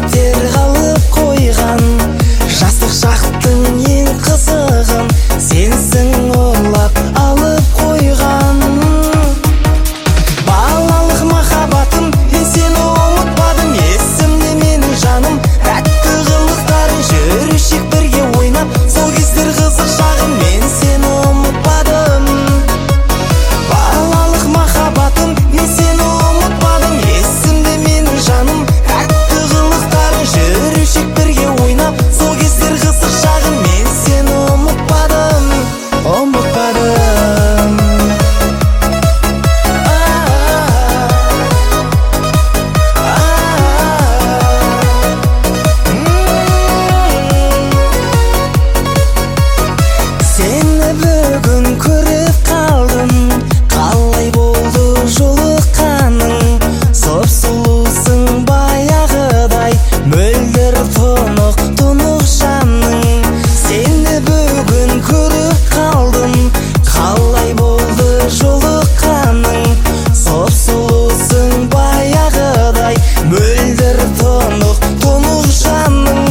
суреттер қалып қойған. Жастық шақтың ең қызығын сенсің ойлап алып қойған. Балалық махаббатым, мен сені ұмытпадым. Есімде менің жаным, тәтті қылықтарың, жүрушек бірге ойнап. Сол кездер қызық шағым, мен сені ұмытпадым. Балалық махаббатым, мен сені ұмытпадым. Есімде менің жаным, тәтті қылықтарың, жүрушек бірге ойнап. Сол кездер қызық шағым, мен сені ұмытпадым. Ұмытпадым. Сені бүгін көріп қалдым, қалай болды жолыққаның. Сұп-сұлусың баяғыдай, мөлдір тұнық жаның. Сені бүгін көріп қалдым, қалай болды жолыққаның. Сұп-сұлусың баяғыдай, мөлдір тұнық жаның.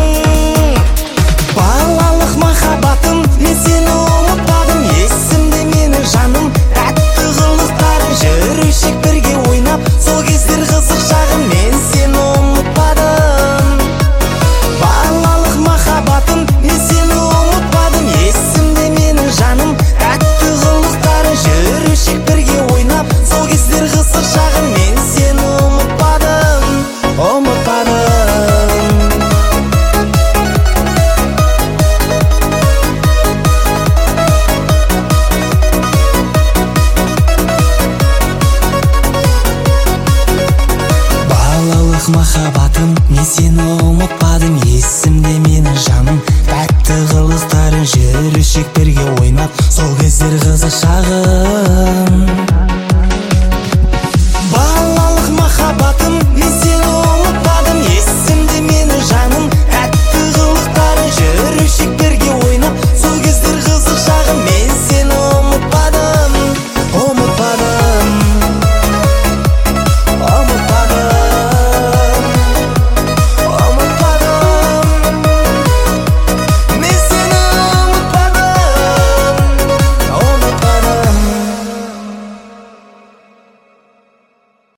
Балалық махаббатым, мен сені ұмытпадым. Есімде менің жаным, тәтті қылықтарың, жүрушек бірге ойнап. Сол кездер қызық шағым, мен сені ұмытпадым. Балалық махаббатым, мен сені ұмытпадым. Есімде менің жаным, тәтті қылықтарың, жүрушек бірге ойнап. Сол кездер қызық шағым, мен сені ұмытпадым. Ұмытпадым. Балалық махаббатым, мен сені ұмытпадым. Есімде менің жаным, тәтті қылықтарың, жүрушек бірге ойнап. Сол кездер қызық шағым.